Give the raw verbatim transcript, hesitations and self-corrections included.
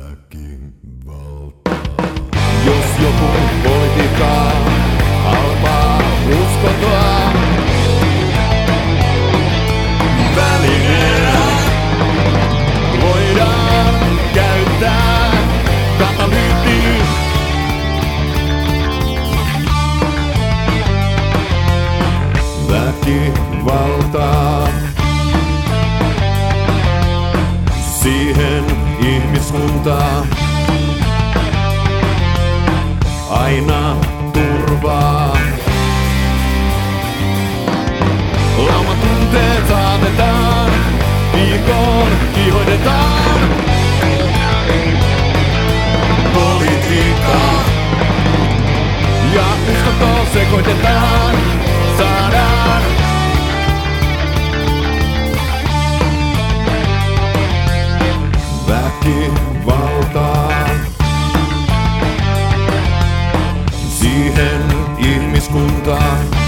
väkivaltaa. Jos joku politiikkaa halpaa uskontoa välineenä voidaan käyttää katalyyttiin. Väkivaltaa. Siihen ihmiskuntaa aina turvaa. Laumatunteet saatetaan, viikon kihoitetaan. Politiikkaa Ja uskontoon sekoitetaan, saadaan väkivaltaa. Siihen ihmiskuntaa